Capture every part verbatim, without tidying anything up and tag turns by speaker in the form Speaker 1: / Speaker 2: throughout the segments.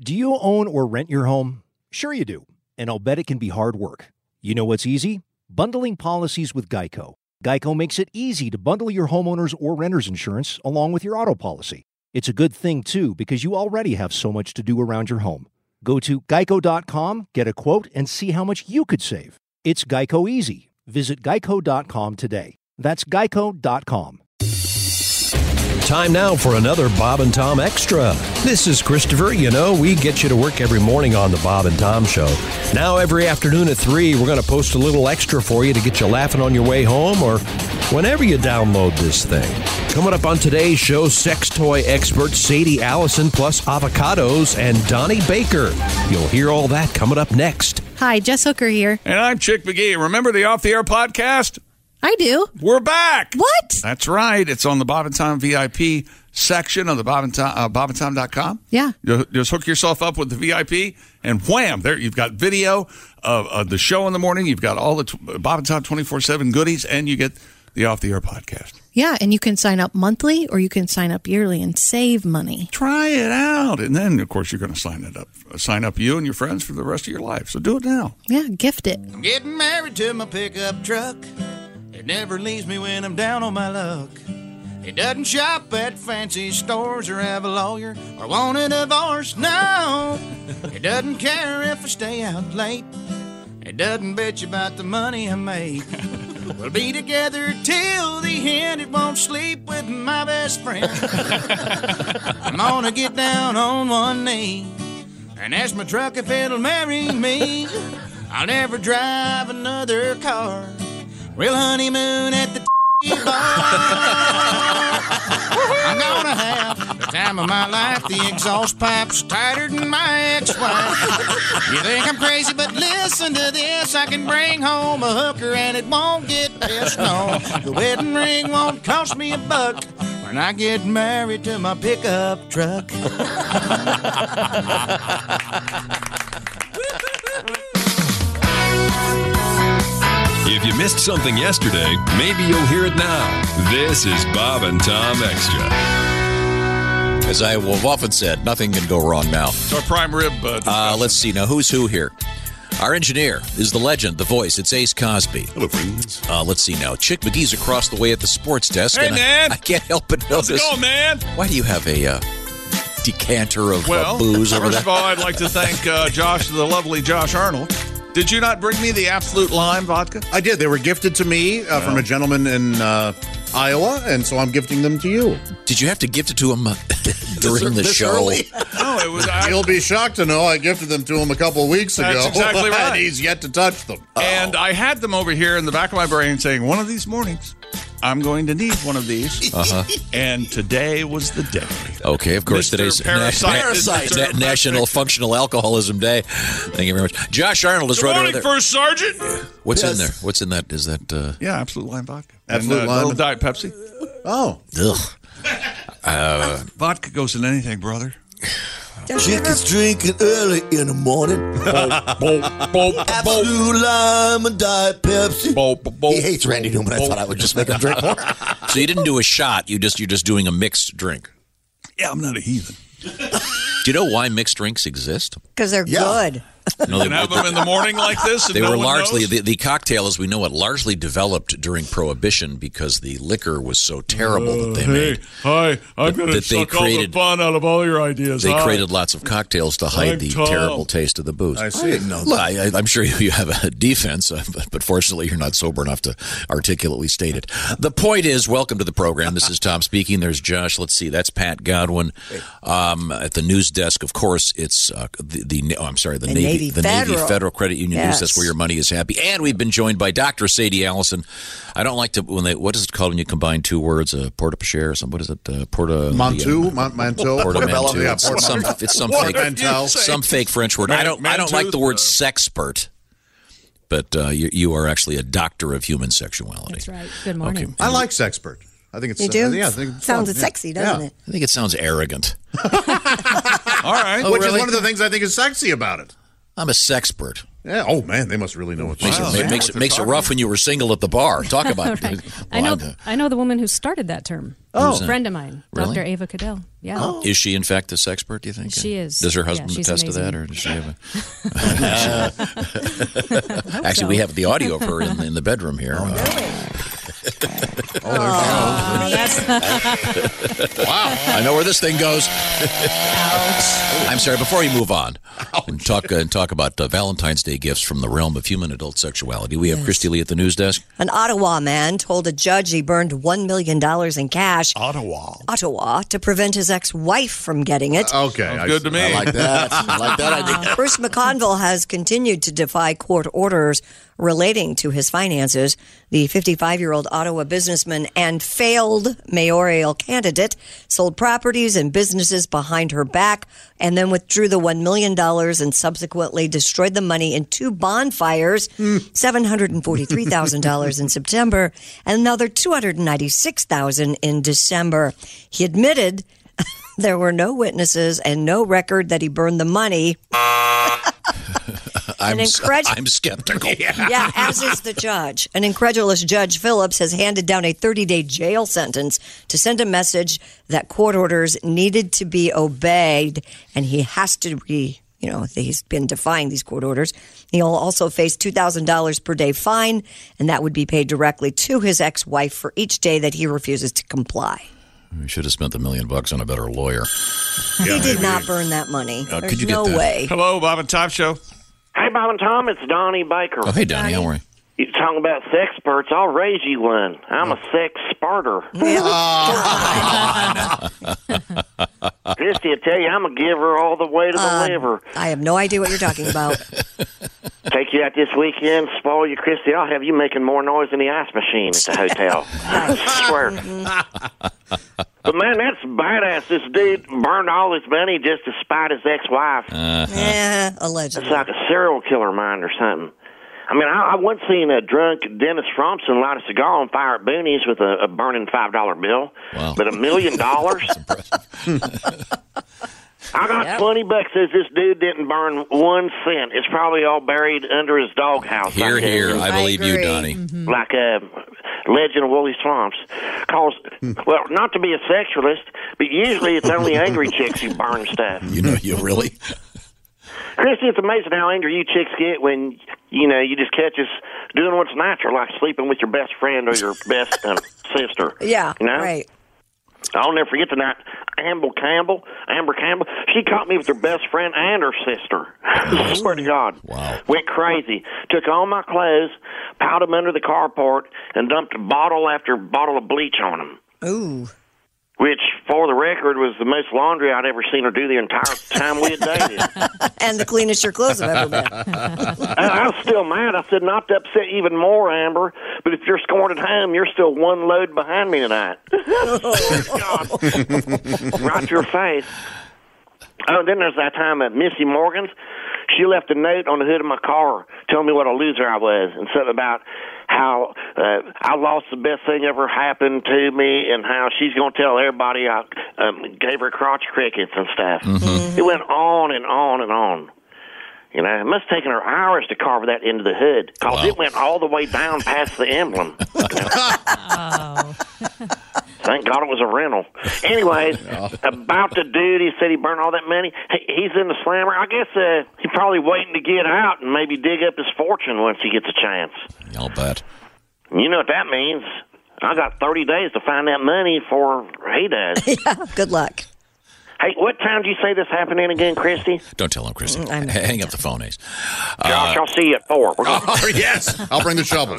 Speaker 1: Do you own or rent your home? Sure you do, and I'll bet it can be hard work. You know what's easy? Bundling policies with Geico. Geico makes it easy to bundle your homeowner's or renter's insurance along with your auto policy. It's a good thing, too, because you already have so much to do around your home. Go to geico dot com, get a quote, and see how much you could save. It's Geico easy. Visit geico dot com today. That's geico dot com.
Speaker 2: Time now for another Bob and Tom Extra. This is Christopher. You know, we get you to work every morning on the Bob and Tom Show. Now, every afternoon at three, we're going to post a little extra for you to get you laughing on your way home or whenever you download this thing. Coming up on today's show, sex toy expert Sadie Allison plus avocados and Donnie Baker. You'll hear all that coming up next.
Speaker 3: Hi, Jess Hooker here.
Speaker 4: And I'm Chick McGee. Remember the Off the Air podcast?
Speaker 3: I do.
Speaker 4: We're back.
Speaker 3: What?
Speaker 4: That's right. It's on the Bob and Tom V I P section of the Bob and Tom, uh, bob and tom dot com.
Speaker 3: Yeah.
Speaker 4: You just hook yourself up with the V I P, and wham, there you've got video of, of the show in the morning. You've got all the t- Bob and Tom twenty-four seven goodies, and you get the Off the Air podcast.
Speaker 3: Yeah, and you can sign up monthly or you can sign up yearly and save money.
Speaker 4: Try it out. And then, of course, you're going to sign it up. Sign up you and your friends for the rest of your life. So do it now.
Speaker 3: Yeah, gift it.
Speaker 5: I'm getting married to my pickup truck. It never leaves me when I'm down on my luck. It doesn't shop at fancy stores or have a lawyer or want a divorce, no. It doesn't care if I stay out late. It doesn't bitch about the money I make. We'll be together till the end. It won't sleep with my best friend. I'm gonna get down on one knee and ask my truck if it'll marry me. I'll never drive another car. Real honeymoon at the bar. I'm gonna have the time of my life. The exhaust pipe's tighter than my ex-wife. You think I'm crazy, but listen to this. I can bring home a hooker and it won't get pissed. No, the wedding ring won't cost me a buck when I get married to my pickup truck.
Speaker 6: If you missed something yesterday, maybe you'll hear it now. This is Bob and Tom Extra.
Speaker 7: As I have often said, nothing can go wrong now.
Speaker 4: It's our prime rib. Uh,
Speaker 7: uh, let's see. Now, who's who here? Our engineer is the legend, the voice. It's Ace Cosby.
Speaker 6: Hello, friends.
Speaker 7: Uh, let's see now. Chick McGee's across the way at the sports desk.
Speaker 4: Hey,
Speaker 7: and
Speaker 4: man.
Speaker 7: I, I can't help but notice.
Speaker 4: How's it going, man?
Speaker 7: Why do you have a uh, decanter of
Speaker 4: well,
Speaker 7: uh, booze over there?
Speaker 4: First of all, I'd like to thank uh, Josh, the lovely Josh Arnold. Did you not bring me the Absolute Lime vodka?
Speaker 8: I did. They were gifted to me uh, from a gentleman in uh, Iowa, and so I'm gifting them to you.
Speaker 7: Did you have to gift it to him uh, during the
Speaker 8: this
Speaker 7: show?
Speaker 8: Early?
Speaker 4: No, it was. I,
Speaker 8: You'll be shocked to know I gifted them to him a couple of weeks ago.
Speaker 4: That's exactly right.
Speaker 8: And he's yet to touch them.
Speaker 4: And I had them over here in the back of my brain saying, one of these mornings, I'm going to need one of these.
Speaker 7: Uh-huh.
Speaker 4: And today was the day.
Speaker 7: Okay, of course,
Speaker 4: Mister
Speaker 7: today's
Speaker 4: Parasite
Speaker 7: Parasite.
Speaker 4: Na-
Speaker 7: Na- National Functional Alcoholism Day. Thank you very much. Josh Arnold is
Speaker 4: Good
Speaker 7: right
Speaker 4: morning,
Speaker 7: over there.
Speaker 4: First Sergeant.
Speaker 7: What's
Speaker 8: Yes.
Speaker 7: in there? What's in that? Is that... Uh...
Speaker 4: Yeah, Absolute Lime vodka.
Speaker 8: Absolute
Speaker 4: and, uh,
Speaker 8: Lime.
Speaker 4: little Diet Pepsi.
Speaker 8: Oh.
Speaker 7: Ugh. Uh,
Speaker 4: Vodka goes in anything, brother.
Speaker 5: Chick is drinking early in the morning. Absolute Lime and Diet Pepsi.
Speaker 9: He hates Randy Newman. I thought I would just make him drink more.
Speaker 7: so you didn't do a shot. You just you're just doing a mixed drink.
Speaker 4: Yeah, I'm not a heathen.
Speaker 7: Do you know why mixed drinks exist?
Speaker 10: Because they're
Speaker 9: Yeah.
Speaker 10: good.
Speaker 7: No,
Speaker 4: You can have them in the morning like this. And
Speaker 7: They
Speaker 4: no
Speaker 7: were
Speaker 4: one
Speaker 7: largely
Speaker 4: knows?
Speaker 7: the, the cocktail, as we know it, largely developed during Prohibition because the liquor was so terrible that they made.
Speaker 4: Hi, I'm
Speaker 7: that-
Speaker 4: going to
Speaker 7: that they
Speaker 4: suck all the
Speaker 7: created-
Speaker 4: fun out of all your ideas.
Speaker 7: They
Speaker 4: Hi.
Speaker 7: created lots of cocktails to hide
Speaker 4: I'm
Speaker 7: the
Speaker 4: Tom.
Speaker 7: terrible taste of the booze.
Speaker 8: I see.
Speaker 7: Look, I, I, I'm sure you have a defense, uh, but, but fortunately you're not sober enough to articulately state it. The point is, welcome to the program. This is Tom speaking. There's Josh. Let's see. That's Pat Godwin. Um, at the news desk, of course, it's uh, the, the oh, I'm sorry, the,
Speaker 10: The
Speaker 7: Navy,
Speaker 10: Navy
Speaker 7: the Navy
Speaker 10: Federal.
Speaker 7: Federal Credit Union
Speaker 10: Yes.
Speaker 7: News. That's where your money is happy. And we've been joined by Doctor Sadie Allison. I don't like to when they what is it called when you combine two words? A uh, porta-pacher or something. What is it? Uh, porta
Speaker 8: Mantou,
Speaker 7: the, uh,
Speaker 8: Mon- Manteau,
Speaker 7: Portmanteau.
Speaker 8: Yeah,
Speaker 7: It's some, it's some
Speaker 4: What
Speaker 7: fake,
Speaker 4: did you say?
Speaker 7: some fake French word. I don't, I don't like the word sexpert, but uh, you, you are actually a doctor of human sexuality.
Speaker 10: That's right. Good morning.
Speaker 7: Okay.
Speaker 8: I like Sexpert. I think it's
Speaker 10: You do?
Speaker 8: Uh, yeah, I think it's
Speaker 10: Sounds
Speaker 8: fun.
Speaker 10: sexy,
Speaker 8: Yeah.
Speaker 10: doesn't
Speaker 8: Yeah.
Speaker 10: it?
Speaker 7: I think it sounds arrogant.
Speaker 4: All right.
Speaker 7: Oh,
Speaker 8: Which
Speaker 7: really?
Speaker 8: is one of the things I think is sexy about it.
Speaker 7: I'm a sexpert.
Speaker 8: Yeah. Oh man, they must really know what's
Speaker 7: Makes,
Speaker 8: wow.
Speaker 7: it, makes, it, makes it rough when you were single at the bar. Talk about
Speaker 10: right.
Speaker 7: it.
Speaker 10: I know. I know the woman who started that term.
Speaker 7: Oh,
Speaker 10: a friend of mine,
Speaker 7: really?
Speaker 10: Doctor Ava Cadell. Yeah.
Speaker 7: Oh. Is she in fact this expert? Do you think
Speaker 10: she is?
Speaker 7: Does her husband
Speaker 10: yeah,
Speaker 7: attest
Speaker 10: amazing.
Speaker 7: to that, or does she have a? Actually, so. we have the audio of her in, in the bedroom here.
Speaker 8: Oh,
Speaker 7: uh,
Speaker 8: really?
Speaker 7: Oh, that's... Wow, I know where this thing goes. I'm sorry. Before we move on Ouch. and talk uh, and talk about uh, Valentine's Day gifts from the realm of human adult sexuality, we have yes. Christy Lee at the news desk.
Speaker 11: An Ottawa man told a judge he burned one million dollars in cash.
Speaker 8: Ottawa,
Speaker 11: Ottawa, to prevent his ex-wife from getting it.
Speaker 8: Uh, okay,
Speaker 4: I, good to me.
Speaker 8: I like that. I like that idea.
Speaker 11: Bruce McConville has continued to defy court orders relating to his finances. The fifty-five-year-old Ottawa businessman and failed mayoral candidate sold properties and businesses behind her back and then withdrew the one million dollars and subsequently destroyed the money in two bonfires, mm. seven hundred forty-three thousand dollars in September and another two hundred ninety-six thousand dollars in December. He admitted there were no witnesses and no record that he burned the money.
Speaker 7: I'm,
Speaker 11: incred-
Speaker 7: I'm skeptical.
Speaker 11: Yeah. yeah, as is the judge. An incredulous Judge Phillips has handed down a thirty-day jail sentence to send a message that court orders needed to be obeyed, and he has to be, you know, he's been defying these court orders. He'll also face two thousand dollars per day fine, and that would be paid directly to his ex-wife for each day that he refuses to comply.
Speaker 7: We should have spent the million bucks on a better lawyer.
Speaker 11: He
Speaker 8: yeah,
Speaker 11: did
Speaker 8: maybe.
Speaker 11: not burn that money.
Speaker 7: Uh,
Speaker 11: There's
Speaker 7: could you
Speaker 11: no
Speaker 7: get that?
Speaker 11: way.
Speaker 4: Hello, Bob and Tom Show.
Speaker 12: Hey, Bob and Tom, it's Donnie Baker.
Speaker 7: Oh, hey, Donnie, how are you?
Speaker 12: You're talking about sex spurts. I'll raise you one. I'm a sex spurter. Christy, I tell you, I'm a giver all the way to the
Speaker 11: uh,
Speaker 12: liver.
Speaker 11: I have no idea what you're talking about.
Speaker 12: Take you out this weekend, spoil you, Christy. I'll have you making more noise than the ice machine at the hotel. I swear. But, man, that's badass. This dude burned all his money just to spite his ex-wife.
Speaker 7: Uh-huh.
Speaker 11: Yeah, allegedly.
Speaker 12: It's like a serial killer mind or something. I mean, I, I once seen a drunk Dennis Fromson light a cigar on fire at Boonies with a, a burning five dollar bill.
Speaker 7: Wow.
Speaker 12: But a million dollars? I got yep. twenty bucks. Says this dude didn't burn one cent. It's probably all buried under his doghouse.
Speaker 7: Here,
Speaker 12: like
Speaker 7: here. I, I believe
Speaker 11: agree.
Speaker 7: you, Donnie.
Speaker 12: Mm-hmm. Like a Legend of Woolly Swamps. Cause, well, not to be a sexualist, but usually it's only angry chicks who burn stuff.
Speaker 7: You know, you really...
Speaker 12: Christy, it's amazing how angry you chicks get when, you know, you just catch us doing what's natural, like sleeping with your best friend or your best uh, sister.
Speaker 11: Yeah,
Speaker 12: you know?
Speaker 11: right.
Speaker 12: I'll never forget the night Amber Campbell, Amber Campbell, she caught me with her best friend and her sister. I swear to God.
Speaker 7: Wow.
Speaker 12: Went crazy. Took all my clothes, piled them under the carport, and dumped bottle after bottle of bleach on them.
Speaker 11: Ooh.
Speaker 12: Which, for the record, was the most laundry I'd ever seen her do the entire time we had dated.
Speaker 11: And the cleanest your clothes have ever been.
Speaker 12: I, I was still mad. I said, not to upset you even more, Amber, but if you're scoring at home, you're still one load behind me tonight. Oh, God. Right to your face. Oh, then there's that time at Missy Morgan's. She left a note on the hood of my car telling me what a loser I was and something about how uh, I lost the best thing ever happened to me and how she's going to tell everybody I um, gave her crotch crickets and stuff. Mm-hmm. It went on and on and on. You know, it must have taken her hours to carve that into the hood because wow. it went all the way down past the emblem. You know? Oh. Thank God it was a rental. Anyways, yeah. about the dude, he said he burned all that money. He's in the slammer. I guess uh, he's probably waiting to get out and maybe dig up his fortune once he gets a chance.
Speaker 7: I'll bet.
Speaker 12: You know what that means. I got thirty days to find that money before he does.
Speaker 11: Yeah, good luck.
Speaker 12: Hey, what time did you say this happening again, Christy?
Speaker 7: Don't tell him, Christy. Mm, Hang up the phone, Ace.
Speaker 12: Josh, uh, I'll see you at four. We're gonna-
Speaker 8: oh, yes. I'll bring the shovel.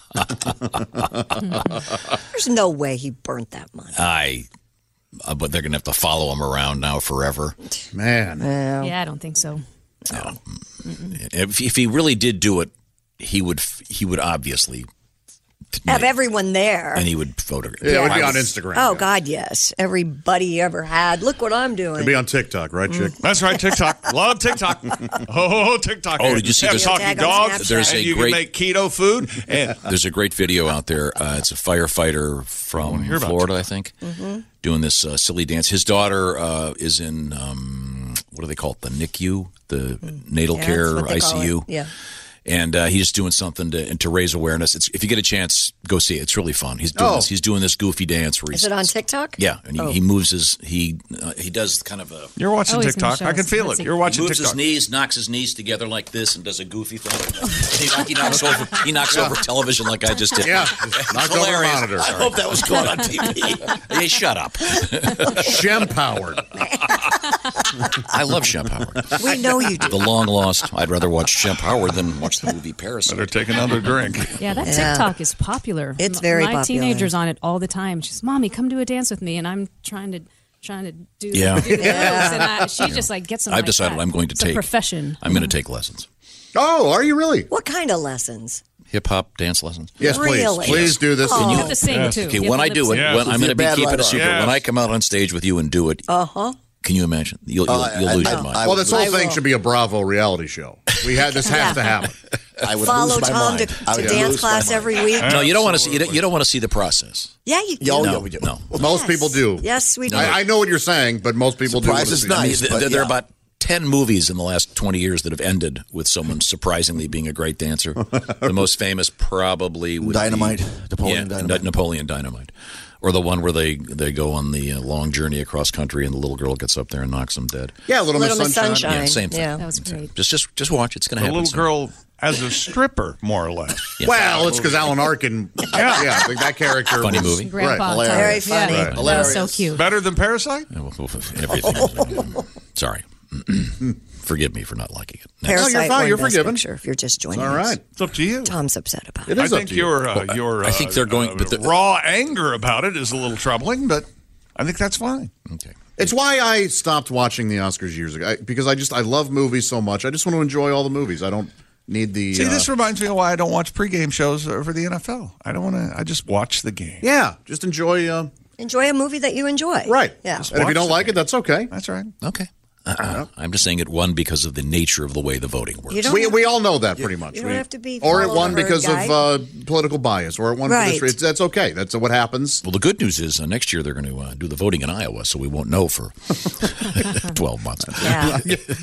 Speaker 11: There's no way he burnt that money.
Speaker 7: I, uh, but they're going to have to follow him around now forever.
Speaker 8: Man.
Speaker 10: Yeah, yeah I don't think so.
Speaker 7: No. If, if he really did do it, he would he would obviously...
Speaker 11: Have everyone there.
Speaker 7: And he would photograph.
Speaker 8: Yeah, it would be on Instagram.
Speaker 11: Oh,
Speaker 8: yeah.
Speaker 11: God, yes. Everybody you ever had. Look what I'm doing.
Speaker 8: It'd be on TikTok, right, Chick?
Speaker 4: Mm. That's right, TikTok. Love TikTok. Oh, TikTok.
Speaker 7: Oh, did you see
Speaker 4: have
Speaker 7: this?
Speaker 4: talking dogs?
Speaker 7: There's a
Speaker 4: and you
Speaker 7: great,
Speaker 4: can make keto food. And
Speaker 7: there's a great video out there. Uh, it's a firefighter from Florida, I think, mm-hmm. doing this uh, silly dance. His daughter uh, is in... Um, what do they call it? The N I C U, the natal
Speaker 11: Yeah,
Speaker 7: care
Speaker 11: that's what they
Speaker 7: I
Speaker 11: call
Speaker 7: C U.
Speaker 11: it. Yeah.
Speaker 7: And uh, he's doing something to and to raise awareness. It's, if you get a chance, go see it. It's really fun. He's doing
Speaker 11: Oh.
Speaker 7: this. He's doing this goofy dance where he's
Speaker 11: Is it on TikTok?
Speaker 7: yeah, and he,
Speaker 11: Oh.
Speaker 7: he moves his he uh, he does kind of a.
Speaker 4: You're watching
Speaker 11: Oh, he's gonna
Speaker 4: TikTok.
Speaker 11: show
Speaker 4: I can
Speaker 11: us.
Speaker 4: feel
Speaker 11: Let's
Speaker 4: it.
Speaker 11: see.
Speaker 4: You're watching
Speaker 7: he moves
Speaker 4: TikTok.
Speaker 7: his knees, knocks his knees together like this, and does a goofy thing. he, he knocks over he knocks
Speaker 8: Yeah.
Speaker 7: over television like I just did.
Speaker 8: Yeah.
Speaker 7: It's
Speaker 8: Knocked over a
Speaker 7: hilarious.
Speaker 8: monitor.
Speaker 7: I hope that was going on T V. Hey, shut up.
Speaker 8: Shem Howard.
Speaker 7: I love Shemp Howard.
Speaker 11: We know you do.
Speaker 7: The long lost. I'd rather watch Shemp Howard than watch the movie Parasite.
Speaker 4: Better take another drink.
Speaker 10: Yeah, that
Speaker 11: Yeah.
Speaker 10: TikTok is popular.
Speaker 11: It's
Speaker 10: M-
Speaker 11: very
Speaker 10: My
Speaker 11: popular.
Speaker 10: teenager's on it all the time. She's, Mommy, come do a dance with me, and I'm trying to trying to do,
Speaker 7: Yeah.
Speaker 10: do the moves,
Speaker 11: Yeah.
Speaker 10: and I, she just like gets them.
Speaker 7: I've
Speaker 10: like
Speaker 7: decided
Speaker 10: that.
Speaker 7: I'm going to
Speaker 10: it's
Speaker 7: take
Speaker 10: a profession.
Speaker 7: I'm going to take lessons.
Speaker 8: Oh, are you really?
Speaker 11: What kind of lessons?
Speaker 7: Hip hop dance lessons.
Speaker 8: Yes, please.
Speaker 11: Really?
Speaker 8: Please do this.
Speaker 11: Oh.
Speaker 10: You have to sing too.
Speaker 7: Okay,
Speaker 10: You have
Speaker 7: when
Speaker 10: to
Speaker 7: I
Speaker 10: lip
Speaker 7: do it,
Speaker 10: sync.
Speaker 4: Yeah.
Speaker 7: when, I'm going to be
Speaker 9: Bad
Speaker 7: keeping a
Speaker 9: writer.
Speaker 7: secret.
Speaker 4: Yes.
Speaker 7: When I come out on stage with you and do it,
Speaker 11: Uh huh.
Speaker 7: can you imagine? You'll, you'll,
Speaker 9: Uh,
Speaker 7: you'll
Speaker 9: I-
Speaker 7: lose
Speaker 9: I-
Speaker 7: your mind.
Speaker 9: I-
Speaker 8: Well, this whole
Speaker 11: I
Speaker 8: thing
Speaker 11: will.
Speaker 8: should be a Bravo reality show. We had this has to happen.
Speaker 9: I would
Speaker 11: Follow
Speaker 9: lose my
Speaker 11: Tom
Speaker 9: mind.
Speaker 11: to,
Speaker 9: I
Speaker 11: to
Speaker 9: would
Speaker 11: dance
Speaker 9: lose my
Speaker 11: class
Speaker 9: mind.
Speaker 11: every week.
Speaker 7: no, you don't want to see. You don't, you don't want to see the process.
Speaker 11: Yeah, you do.
Speaker 9: Oh,
Speaker 7: no,
Speaker 9: yeah, we do.
Speaker 7: no.
Speaker 8: Most
Speaker 11: Yes.
Speaker 8: people do.
Speaker 11: Yes, we do.
Speaker 8: I, I know what you're saying, but most people
Speaker 9: Surprise
Speaker 8: do.
Speaker 9: is
Speaker 8: want to
Speaker 9: nice.
Speaker 8: see
Speaker 7: I mean,
Speaker 9: but
Speaker 7: there are
Speaker 9: yeah.
Speaker 7: about ten movies in the last twenty years that have ended with someone surprisingly being a great dancer. The most famous probably would
Speaker 9: Dynamite.
Speaker 7: be
Speaker 9: Napoleon
Speaker 7: yeah,
Speaker 9: Dynamite.
Speaker 7: Napoleon Dynamite. Or the one where they, they go on the uh, long journey across country and the little girl gets up there and knocks them dead.
Speaker 8: Yeah, Little,
Speaker 11: Little
Speaker 8: Miss
Speaker 11: Miss
Speaker 8: Sunshine.
Speaker 11: Sunshine.
Speaker 7: Yeah, same thing.
Speaker 11: Yeah.
Speaker 10: That was great.
Speaker 7: Just just just watch. It's going to
Speaker 4: The
Speaker 7: happen.
Speaker 4: little
Speaker 7: soon.
Speaker 4: girl as a stripper, more or less.
Speaker 7: Yeah.
Speaker 8: Well, it's because Alan Arkin. Yeah, yeah, I think that character.
Speaker 7: Funny
Speaker 8: was,
Speaker 7: movie.
Speaker 10: Grandpa.
Speaker 8: Right.
Speaker 10: Tom.
Speaker 11: Very funny.
Speaker 10: Yeah,
Speaker 8: Right.
Speaker 10: that was so
Speaker 9: Hilarious.
Speaker 10: cute.
Speaker 4: Better than Parasite?
Speaker 7: Yeah, well, Everything. Sorry. Forgive me for not liking it. Next.
Speaker 11: Parasite
Speaker 8: you're fine.
Speaker 11: won
Speaker 8: You're
Speaker 11: Best
Speaker 8: forgiven.
Speaker 11: Picture, if you're just joining
Speaker 8: All
Speaker 11: us.
Speaker 8: right.
Speaker 4: It's up to you.
Speaker 11: Tom's upset about it.
Speaker 8: It
Speaker 4: I
Speaker 8: is up
Speaker 4: think
Speaker 8: to you.
Speaker 4: your uh, your uh,
Speaker 7: I think they're going-
Speaker 4: uh,
Speaker 7: but the-
Speaker 4: raw anger about it is a little troubling, but I think that's fine.
Speaker 7: Okay.
Speaker 8: It's why I stopped watching the Oscars years ago I, because I just I love movies so much. I just want to enjoy all the movies. I don't need the.
Speaker 4: See,
Speaker 8: uh,
Speaker 4: this reminds me of why I don't watch pregame shows for the N F L. I don't want to. I just watch the game.
Speaker 8: yeah, just enjoy. Uh,
Speaker 11: Enjoy a movie that you enjoy.
Speaker 8: right.
Speaker 11: Yeah.
Speaker 8: And if you
Speaker 4: watch
Speaker 8: don't
Speaker 4: the
Speaker 8: like it, that's okay.
Speaker 4: That's right.
Speaker 7: Okay. Uh-uh. I'm just saying it won because of the nature of the way the voting works.
Speaker 11: You don't
Speaker 8: We
Speaker 11: have-
Speaker 8: we all know that pretty much.
Speaker 11: you don't
Speaker 8: We-
Speaker 11: have to be
Speaker 8: Or it
Speaker 11: follow
Speaker 8: won
Speaker 11: the herd
Speaker 8: because
Speaker 11: guy.
Speaker 8: of uh, political bias, or it won for
Speaker 11: Right.
Speaker 8: this. It's, that's okay. That's what happens.
Speaker 7: Well, the good news is uh, next year they're going to uh, do the voting in Iowa, so we won't know for twelve months.
Speaker 11: Yeah.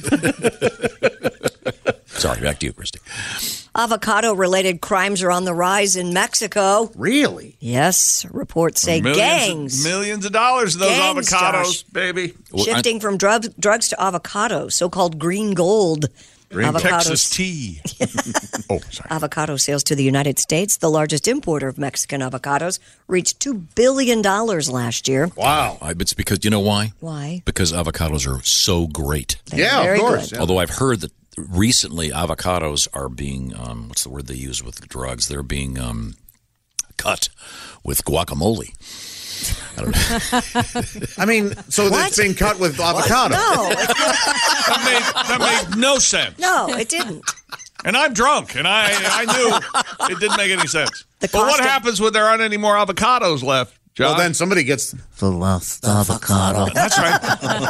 Speaker 7: Sorry, back to you, Christy.
Speaker 11: Avocado-related crimes are on the rise in Mexico.
Speaker 8: Really?
Speaker 11: Yes, reports say
Speaker 4: millions,
Speaker 11: gangs
Speaker 4: millions of dollars in those
Speaker 11: Gangs,
Speaker 4: avocados,
Speaker 11: Josh.
Speaker 4: baby.
Speaker 7: Well, I-
Speaker 11: shifting from drugs drugs to avocados, so-called green gold.
Speaker 8: Green gold.
Speaker 4: Texas tea. oh, sorry.
Speaker 11: Avocado sales to the United States, the largest importer of Mexican avocados, reached two billion dollars last year.
Speaker 8: Wow.
Speaker 7: I, it's because, you know why?
Speaker 11: Why?
Speaker 7: Because avocados are so great.
Speaker 11: They're
Speaker 8: Yeah, of
Speaker 11: very
Speaker 8: course,
Speaker 11: good.
Speaker 8: yeah.
Speaker 7: Although I've heard that recently avocados are being, um, what's the word they use with drugs? They're being um, cut with guacamole. I don't know.
Speaker 8: I mean, so
Speaker 11: What?
Speaker 8: it's being cut with avocado.
Speaker 11: No, it's-
Speaker 4: That made, that made no sense.
Speaker 11: no, it didn't.
Speaker 4: And I'm drunk, and I I knew it didn't make any sense.
Speaker 11: The
Speaker 4: but what
Speaker 11: cost of-
Speaker 4: happens when there aren't any more avocados left, John?
Speaker 8: Well, then somebody gets the last avocado.
Speaker 4: That's right.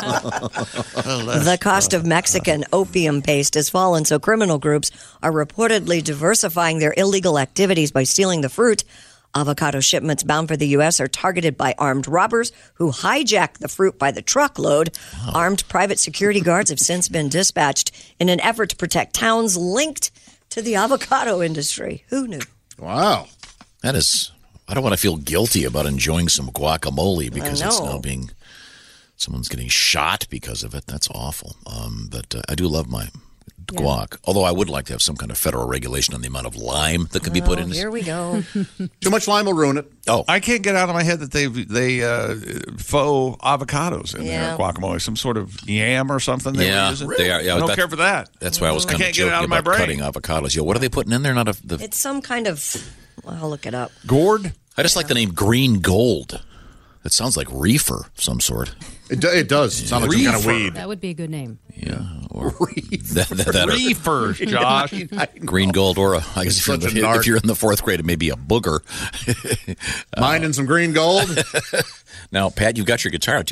Speaker 11: The cost of Mexican opium paste has fallen, so criminal groups are reportedly diversifying their illegal activities by stealing the fruit. Avocado shipments bound for the U S are targeted by armed robbers who hijack the fruit by the truckload. Armed private security guards have since been dispatched in an effort to protect towns linked to the avocado industry. Who knew?
Speaker 8: Wow.
Speaker 7: That is, I don't want to feel guilty about enjoying some guacamole because it's
Speaker 11: know.
Speaker 7: now being, someone's getting shot because of it. That's awful. Um, but uh, I do love my guac. Although I would like to have some kind of federal regulation on the amount of lime that can be put
Speaker 11: Oh,
Speaker 7: in.
Speaker 11: here we go.
Speaker 8: Too much lime will ruin it.
Speaker 7: Oh,
Speaker 4: I can't get out of my head that they they uh, faux avocados in
Speaker 11: Yeah.
Speaker 4: their guacamole, some sort of yam or something. They
Speaker 7: yeah,
Speaker 4: were using.
Speaker 7: they are. Yeah,
Speaker 4: I don't
Speaker 7: that-
Speaker 4: care for that.
Speaker 7: That's why I was
Speaker 4: I
Speaker 7: kind of
Speaker 4: can't get it
Speaker 7: joking
Speaker 4: out of my
Speaker 7: about
Speaker 4: brain.
Speaker 7: cutting avocados. Yeah, what are they putting in there? Not a. The,
Speaker 11: It's some kind of, well, I'll look it up.
Speaker 4: Gourd.
Speaker 7: I just like the name Green Gold. It sounds like reefer of some sort.
Speaker 8: It, do, it does. It sounds like some kind of
Speaker 4: Reefer.
Speaker 8: weed.
Speaker 10: That would be a good name.
Speaker 7: Yeah, or that, that, that or-
Speaker 4: Reefers, Josh.
Speaker 7: Green Gold, or a, I guess if you're, in
Speaker 8: such a
Speaker 7: the,
Speaker 8: narc.
Speaker 7: if you're in the fourth grade, it may be a booger.
Speaker 8: Mine and some green gold.
Speaker 7: Now, Pat, you've got your guitar. Do you have a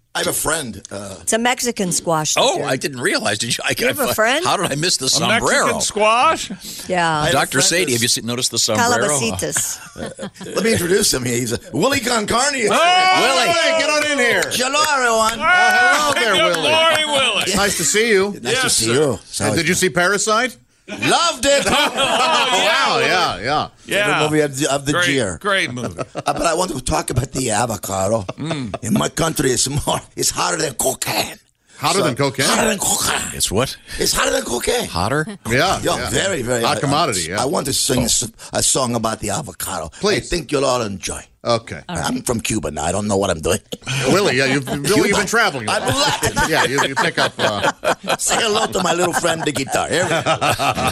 Speaker 9: I have a friend. Uh,
Speaker 11: It's a Mexican squash.
Speaker 7: Oh,
Speaker 11: liqueur.
Speaker 7: I didn't realize. Did you? I,
Speaker 11: You have a friend?
Speaker 7: How did I miss the
Speaker 4: A
Speaker 7: sombrero?
Speaker 4: Mexican squash?
Speaker 11: Yeah.
Speaker 7: Doctor Sadie, have you seen, noticed the sombrero?
Speaker 11: Calabacitas.
Speaker 9: let me introduce him. He's a, Willie Concarney.
Speaker 4: Oh,
Speaker 8: Willie, get on in here.
Speaker 9: Hello, everyone.
Speaker 8: Oh, hello there,
Speaker 4: Good
Speaker 8: Willie.
Speaker 4: morning, Willie.
Speaker 8: Nice to see you.
Speaker 9: Nice
Speaker 4: Yes,
Speaker 9: to see
Speaker 4: sir.
Speaker 9: you.
Speaker 8: And did you see Parasite?
Speaker 9: Loved it.
Speaker 8: Oh, wow, yeah, yeah.
Speaker 4: Yeah.
Speaker 9: Favorite movie of the, of the
Speaker 4: Great,
Speaker 9: year.
Speaker 4: great movie.
Speaker 9: Uh, but I want to talk about the avocado. In my country, it's more. It's hotter than cocaine.
Speaker 8: Hotter
Speaker 9: So-
Speaker 8: than cocaine?
Speaker 9: Hotter than cocaine.
Speaker 7: It's what?
Speaker 9: It's hotter than cocaine.
Speaker 7: Hotter?
Speaker 8: Yeah.
Speaker 9: Yo,
Speaker 8: yeah.
Speaker 9: very, very
Speaker 8: Hot
Speaker 9: I-
Speaker 8: commodity, yeah.
Speaker 9: I want to sing a s- a song about the avocado.
Speaker 8: Please.
Speaker 9: I think you'll all enjoy.
Speaker 8: Okay.
Speaker 9: I'm from Cuba now. I don't know what I'm doing.
Speaker 8: Willie, yeah, you've, Willie, you've been traveling. a
Speaker 9: I'm
Speaker 8: lot.
Speaker 9: Latin.
Speaker 8: Yeah, you, you pick up. Uh...
Speaker 9: Say hello to my little friend, the guitar. Here we go.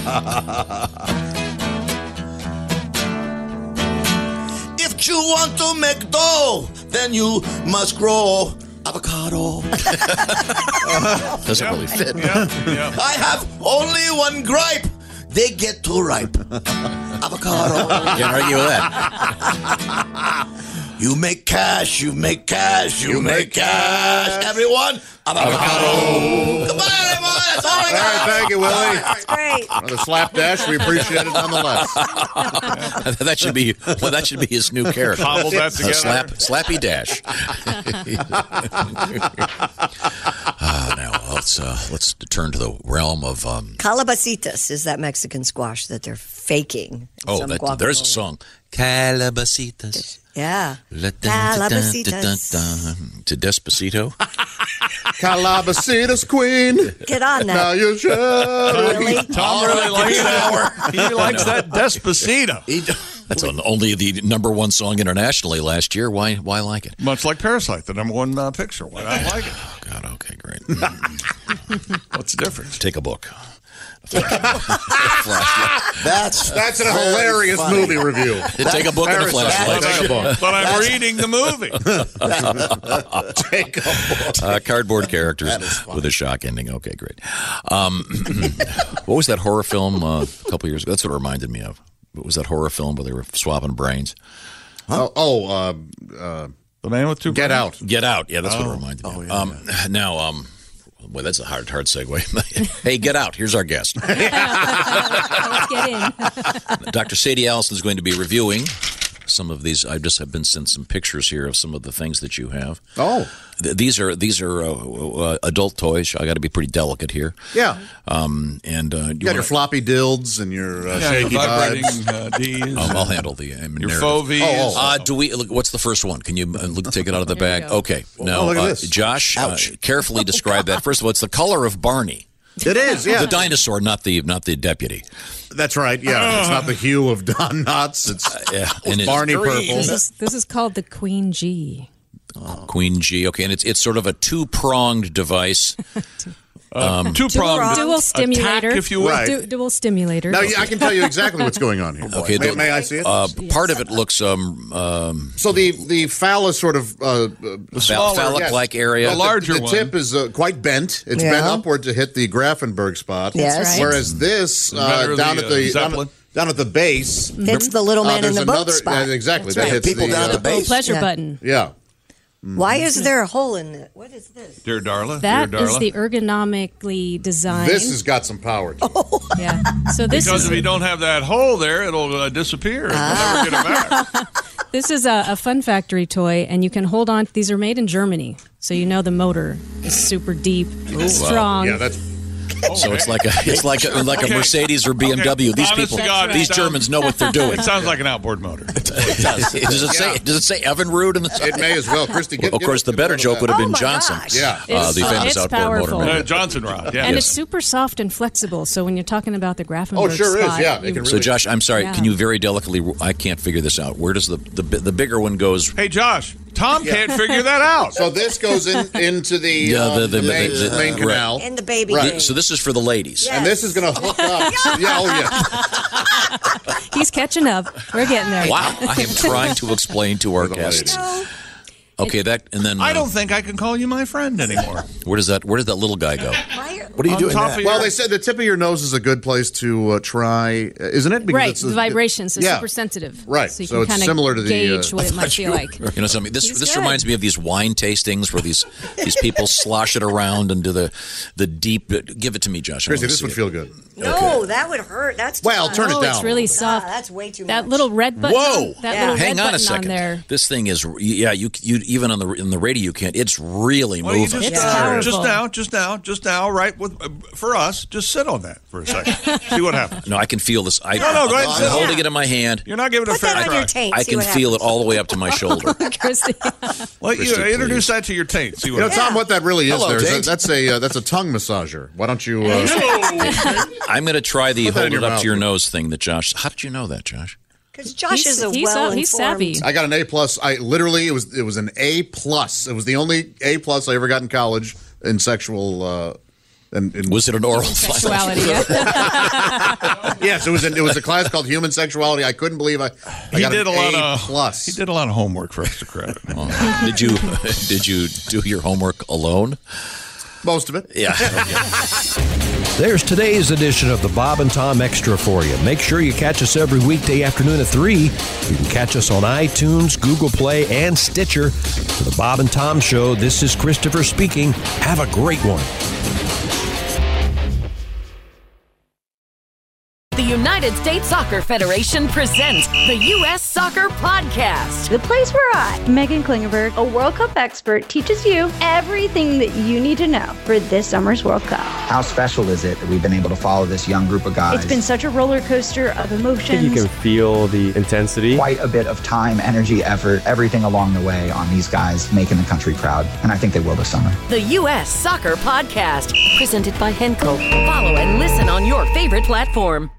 Speaker 9: If you want to make dough, then you must grow avocado.
Speaker 7: Doesn't really fit.
Speaker 4: Yeah, yeah.
Speaker 9: I have only one gripe. They get too ripe. Avocado.
Speaker 7: Can't argue with that.
Speaker 9: You make cash, you make cash, you, make cash. Everyone, avocado. Goodbye, everyone. That's all I
Speaker 8: All
Speaker 9: got.
Speaker 8: right, thank you, Willie.
Speaker 11: That's great.
Speaker 8: Another slapdash. We appreciate it nonetheless.
Speaker 7: that should be well. That should be his new character.
Speaker 4: Cobble that
Speaker 7: A
Speaker 4: together.
Speaker 7: slap, slappy dash. uh, now let's uh, let's turn to the realm of. Um,
Speaker 11: Calabacitas is that Mexican squash that they're faking. in
Speaker 7: oh,
Speaker 11: some
Speaker 7: that,
Speaker 11: guacamole.
Speaker 7: there's a song. Calabacitas.
Speaker 11: Yeah.
Speaker 7: Calabacitas. To Despacito.
Speaker 8: Calabacitas queen.
Speaker 11: Get on
Speaker 8: Now
Speaker 11: that.
Speaker 8: you should.
Speaker 11: Really?
Speaker 4: Tom really likes that. He likes that Despacito.
Speaker 7: He- That's on, only the number one song internationally last year. Why? Why like it?
Speaker 4: Much like Parasite, the number one uh, picture. Why not like it?
Speaker 7: Oh God. Okay. Great.
Speaker 4: What's the difference?
Speaker 7: Take a book.
Speaker 9: That's
Speaker 8: That's a hilarious
Speaker 9: funny.
Speaker 8: movie review.
Speaker 7: Take a book and a
Speaker 8: Parasite.
Speaker 7: flashlight.
Speaker 8: Take a book.
Speaker 4: But I'm reading the movie.
Speaker 8: Take a book.
Speaker 7: Uh, cardboard characters with a shock ending. Okay, great. Um, what was that horror film uh, a couple years ago? That's what it reminded me of. What was that horror film where they were swapping brains?
Speaker 8: Oh, oh uh, uh,
Speaker 4: The Man with Two
Speaker 8: Get
Speaker 4: Brains?
Speaker 8: Out.
Speaker 7: Get Out. Yeah, that's what
Speaker 4: Oh.
Speaker 7: it reminded me
Speaker 9: Oh,
Speaker 7: of.
Speaker 9: yeah,
Speaker 7: um, Now, um, well, that's a hard, hard segue. Hey, Get Out. Here's our guest.
Speaker 10: Let's get in.
Speaker 7: Doctor Sadie Allison is going to be reviewing some of these. I just have been sent some pictures here of some of the things that you have.
Speaker 8: Oh.
Speaker 7: Th- These are these are uh, uh, adult toys. I got to be pretty delicate here.
Speaker 8: Yeah.
Speaker 7: Um, and uh,
Speaker 8: You got your floppy dilds and your uh,
Speaker 4: Yeah, your
Speaker 8: shaky
Speaker 4: vibrating
Speaker 8: vibes.
Speaker 4: uh, D's.
Speaker 7: Um, I'll handle the uh,
Speaker 4: Your
Speaker 7: narrative.
Speaker 4: faux V's.
Speaker 8: Oh, oh.
Speaker 7: Uh, do we? Look, what's the first one? Can you uh, look, take it out of the
Speaker 10: There you
Speaker 7: bag?
Speaker 10: go.
Speaker 7: Okay. Now,
Speaker 8: Oh, look at
Speaker 7: uh,
Speaker 8: this.
Speaker 7: Josh, uh,
Speaker 9: Ouch.
Speaker 7: carefully describe that. First of all, it's the color of Barney,
Speaker 8: It is, yeah.
Speaker 7: the dinosaur, not the not the deputy.
Speaker 8: That's right, yeah. It's not the hue of Don Knotts. It's
Speaker 7: Yeah, and it's
Speaker 8: Barney
Speaker 7: green.
Speaker 8: purple.
Speaker 10: This is this is called the Queen G.
Speaker 7: Queen G. Okay, and it's it's sort of a two pronged device.
Speaker 4: Um, Two pronged
Speaker 10: Dual stimulator.
Speaker 4: attack, if you will.
Speaker 8: Right.
Speaker 10: Du- dual stimulator.
Speaker 8: Now, I can tell you exactly what's going on here.
Speaker 7: Okay,
Speaker 8: may,
Speaker 7: the-
Speaker 8: may I see it?
Speaker 7: Uh, part of it looks um, um,
Speaker 8: so the the phallus sort of uh,
Speaker 4: The smaller,
Speaker 7: phallic-like area.
Speaker 4: The larger
Speaker 8: the, the
Speaker 4: one.
Speaker 8: tip is uh, quite bent. It's
Speaker 11: Yeah.
Speaker 8: bent upward to hit the Grafenberg spot.
Speaker 11: That's Yes. right.
Speaker 8: Whereas this
Speaker 4: Better
Speaker 8: uh,
Speaker 4: the,
Speaker 8: down at
Speaker 4: uh,
Speaker 8: the down,
Speaker 4: Zeppelin.
Speaker 8: at- down at the base
Speaker 11: Hits the little
Speaker 8: uh,
Speaker 11: man in
Speaker 8: there's
Speaker 11: the book
Speaker 8: another
Speaker 11: spot.
Speaker 8: yeah, exactly.
Speaker 10: That's
Speaker 8: That
Speaker 10: right.
Speaker 8: hits
Speaker 9: People
Speaker 8: the,
Speaker 9: down
Speaker 8: uh,
Speaker 9: at the
Speaker 10: Little
Speaker 9: base.
Speaker 10: pleasure
Speaker 11: Yeah.
Speaker 10: button.
Speaker 8: Yeah.
Speaker 11: Why is there a hole in it? What is this?
Speaker 4: Dear Darla.
Speaker 10: That
Speaker 4: Dear Darla.
Speaker 10: is the ergonomically designed.
Speaker 8: This has got some power to it.
Speaker 10: yeah. So this
Speaker 4: Because
Speaker 10: is
Speaker 4: if you don't have that hole there, it'll uh, disappear. And
Speaker 11: Ah.
Speaker 4: You'll never get it back.
Speaker 10: this is a, a Fun Factory toy, and you can hold on. These are made in Germany, so you know the motor is super deep, strong.
Speaker 8: Yeah, that's
Speaker 7: so it's like a it's like a, like
Speaker 4: Okay.
Speaker 7: a Mercedes or B M W.
Speaker 4: Okay.
Speaker 7: These
Speaker 4: Honest
Speaker 7: people,
Speaker 4: to God, it
Speaker 7: these
Speaker 4: sounds-
Speaker 7: Germans know what they're doing.
Speaker 4: It sounds like an outboard motor.
Speaker 7: It does. Does it say?
Speaker 8: Yeah.
Speaker 7: Does it say Evinrude in the
Speaker 8: it may as well. Christy, get,
Speaker 7: Of course, the better joke would have
Speaker 11: Oh
Speaker 7: been
Speaker 11: my
Speaker 7: Johnson.
Speaker 11: gosh.
Speaker 8: Yeah.
Speaker 7: Uh,
Speaker 10: It's-
Speaker 7: the famous
Speaker 10: it's
Speaker 7: outboard
Speaker 10: powerful.
Speaker 7: motor.
Speaker 4: Uh, Johnson rod, yeah.
Speaker 10: And
Speaker 7: Yes.
Speaker 10: it's super soft and flexible. So when you're talking about the Grafenberg
Speaker 8: Oh, sure is,
Speaker 10: spot,
Speaker 8: yeah. It
Speaker 10: you-
Speaker 8: can
Speaker 7: So,
Speaker 8: really-
Speaker 7: Josh, I'm sorry.
Speaker 10: Yeah.
Speaker 7: Can you very delicately? I can't figure this out. Where does the the, bi- the bigger one goes?
Speaker 4: Hey, Josh, Tom can't figure that out.
Speaker 8: So this goes in into the,
Speaker 7: Yeah,
Speaker 8: um,
Speaker 7: the- the-
Speaker 8: main,
Speaker 7: the- the-
Speaker 8: main
Speaker 7: right.
Speaker 8: canal.
Speaker 11: In the baby
Speaker 8: Right.
Speaker 11: cage.
Speaker 7: So this is for the ladies.
Speaker 11: Yeah.
Speaker 8: And this is going to hook up. Yeah, oh yeah.
Speaker 10: he's catching up. We're getting there.
Speaker 7: Wow, I am trying to explain to our
Speaker 8: the
Speaker 7: guests.
Speaker 8: ladies.
Speaker 7: Okay, that and then
Speaker 4: I
Speaker 7: uh,
Speaker 4: don't think I can call you my friend anymore.
Speaker 7: Where does that Where does that little guy go?
Speaker 11: Why are,
Speaker 9: What are you
Speaker 4: on
Speaker 9: doing
Speaker 4: top
Speaker 9: that?
Speaker 4: of
Speaker 8: Well,
Speaker 4: your-
Speaker 8: they said the tip of your nose is a good place to uh, try, uh, isn't it? Because
Speaker 10: Right,
Speaker 8: it's
Speaker 10: the
Speaker 8: a-
Speaker 10: vibrations are
Speaker 8: yeah.
Speaker 10: super sensitive.
Speaker 8: Right,
Speaker 10: So you
Speaker 8: so
Speaker 10: can
Speaker 8: it's
Speaker 10: kind of
Speaker 8: similar to the,
Speaker 10: gauge
Speaker 8: uh,
Speaker 10: what it might feel like.
Speaker 7: You know something? This
Speaker 10: He's
Speaker 7: this
Speaker 10: good.
Speaker 7: reminds me of these wine tastings where these these people slosh it around into the the deep. Give it to me, Josh. I
Speaker 8: Chrissy,
Speaker 7: wanna
Speaker 8: this
Speaker 7: see
Speaker 8: would
Speaker 7: it.
Speaker 8: feel good.
Speaker 11: No, that would hurt. That's too
Speaker 8: Well,
Speaker 11: much.
Speaker 8: turn it
Speaker 10: Oh,
Speaker 8: down.
Speaker 10: it's really
Speaker 11: Ah,
Speaker 10: soft.
Speaker 11: that's way too
Speaker 10: That
Speaker 11: much.
Speaker 10: little red button.
Speaker 7: Whoa!
Speaker 10: That
Speaker 11: Yeah.
Speaker 10: little
Speaker 7: Hang
Speaker 10: red
Speaker 7: on a
Speaker 10: button
Speaker 7: second.
Speaker 10: there.
Speaker 7: This thing is, yeah. You you even on the in the radio you can't. It's really
Speaker 4: Well, you
Speaker 7: moving.
Speaker 4: just,
Speaker 10: It's
Speaker 4: uh,
Speaker 10: powerful.
Speaker 4: just now, just now, just now, right? With uh, for us, just sit on that for a second. See what happens.
Speaker 7: No, I can feel this. I,
Speaker 4: No, no, go ahead and
Speaker 7: I'm
Speaker 4: sit.
Speaker 7: holding
Speaker 11: Yeah.
Speaker 7: it in my hand.
Speaker 4: You're not giving it a
Speaker 11: Put
Speaker 4: fair
Speaker 11: that on
Speaker 4: try.
Speaker 11: your taint.
Speaker 7: I
Speaker 11: see
Speaker 7: can
Speaker 11: what
Speaker 7: feel it
Speaker 11: happens.
Speaker 7: all the way up to my shoulder.
Speaker 10: Christy.
Speaker 4: Well, you
Speaker 7: Christy,
Speaker 4: introduce
Speaker 7: please.
Speaker 4: that to your taint. See
Speaker 8: You
Speaker 4: what
Speaker 8: know,
Speaker 4: happens.
Speaker 8: Tom, what that really is
Speaker 9: Hello,
Speaker 8: there is
Speaker 9: Tate.
Speaker 8: that, that's a uh, that's a tongue massager. Why don't you? Uh,
Speaker 7: I'm going to try the
Speaker 8: Put that in
Speaker 7: hold
Speaker 8: your
Speaker 7: it up
Speaker 8: mouth.
Speaker 7: to your nose thing that Josh. How did you know that, Josh?
Speaker 11: Because Josh
Speaker 10: He's-
Speaker 11: is a
Speaker 10: he's, uh,
Speaker 11: well
Speaker 10: he's savvy.
Speaker 8: I got an A plus. I literally it was it was an A plus. It was the only A plus I ever got in college in sexual. Uh, and, and
Speaker 7: Was it an oral
Speaker 10: Sexuality. Yeah.
Speaker 8: yes, it was. An, it was a class called Human Sexuality. I couldn't believe I. I
Speaker 4: He
Speaker 8: got
Speaker 4: did a
Speaker 8: an
Speaker 4: lot
Speaker 8: A
Speaker 4: of
Speaker 8: plus.
Speaker 4: He did a lot of homework for extra credit.
Speaker 7: Oh. Did you did you do your homework alone?
Speaker 8: Most of it.
Speaker 7: Yeah.
Speaker 2: There's today's edition of the Bob and Tom Extra for you. Make sure you catch us every weekday afternoon at three. You can catch us on iTunes, Google Play, and Stitcher. For the Bob and Tom Show, this is Christopher speaking. Have a great one.
Speaker 13: The United States Soccer Federation presents the U S Soccer Podcast.
Speaker 14: The place where I, Megan Klingenberg, a World Cup expert, teaches you everything that you need to know for this summer's World Cup.
Speaker 15: How special is it that we've been able to follow this young group of guys?
Speaker 14: It's been such a roller coaster of
Speaker 16: I
Speaker 14: emotions.
Speaker 16: think you can feel the intensity.
Speaker 15: Quite a bit of time, energy, effort, everything along the way on these guys making the country proud. And I think they will this summer.
Speaker 13: The U S Soccer Podcast, presented by Henkel. Follow and listen on your favorite platform.